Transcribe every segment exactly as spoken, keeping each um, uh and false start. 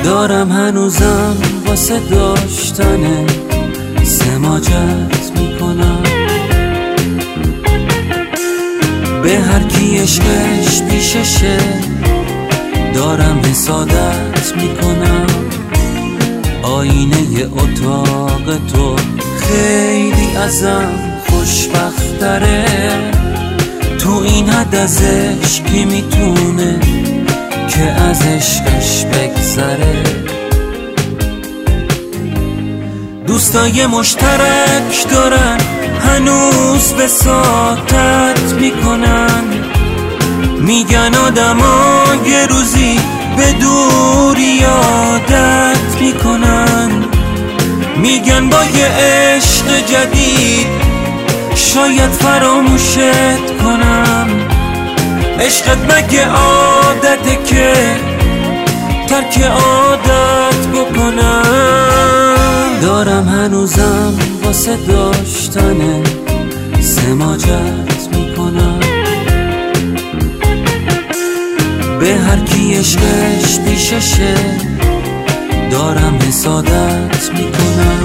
دارم هنوزم واسه داشتن سماجت میکنم، به هر کی عشقش پیششه دارم حسادت میکنم. آینه اتاق تو خیلی ازم خوشبختره، تو این حد از عشقی میتونه که از عشقش بگذره. دوستای مشترک دارن هنوز وساطت میکنن، میگن آدما یه روزی به دوری عادت میکنن، میگن با یه عشق جدید شاید فراموشت کنم. عشقت مگه عادته که ترک عادت بکنم؟ دارم هنوزم واسه داشتن سماجت میکنم، به هر کی عشقش پیششه دارم حسادت میکنم.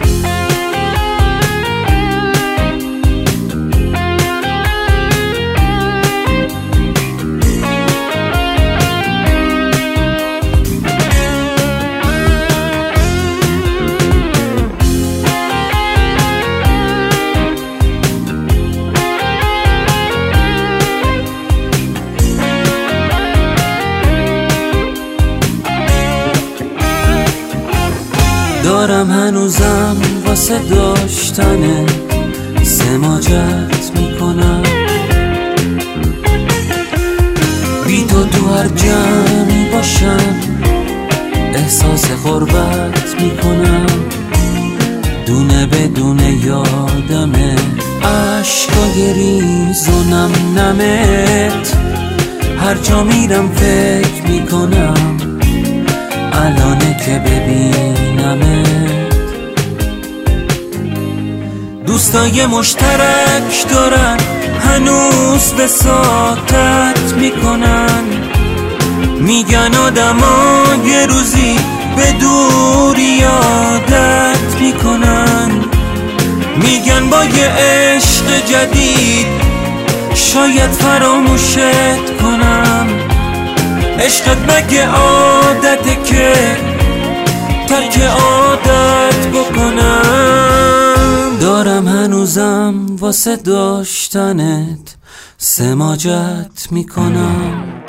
دارم هنوزم واسه داشتن سماجت میکنم، بی تو تو هر جمعی باشم احساس غربت میکنم. دونه بدونه یادمه عشقای ریز و نم نمت، هر جا میرم فکر میکنم الانه که ببینمت. دوستای مشترک دارن هنوز وساطت میکنن، میگن آدما یه روزی به دوری عادت میکنن، میگن با یه عشق جدید شاید فراموشت کنم. عشقت مگه عادته که ترک عادت بکنم؟ دارم هنوزم واسه داشتنت سماجت میکنم.